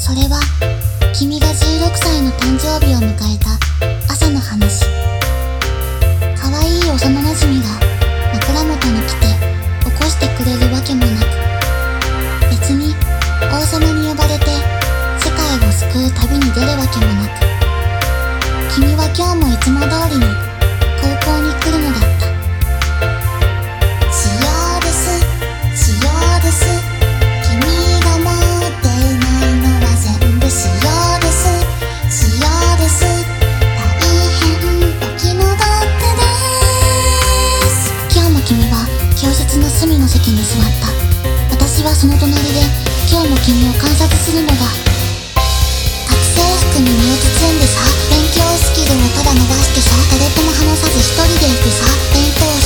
それは君が16歳の誕生日を迎えた朝の話。可愛い幼なじみが枕元に来て起こしてくれるわけもなく、別に王様に呼ばれて世界を救う旅に出るわけもなく、君は今日もいつも通りに高校に来るのだった。 しようです、しようです。君が持っていないのは全部しようです、しようです。大変お気の毒です。 今日も君は教室の隅の席に座った。私はその隣で今日も君を観察するのだ。 学生服に身を包んでさ、勉強スキルをただ伸ばしてさ、誰とも話さず一人でいてさ、弁当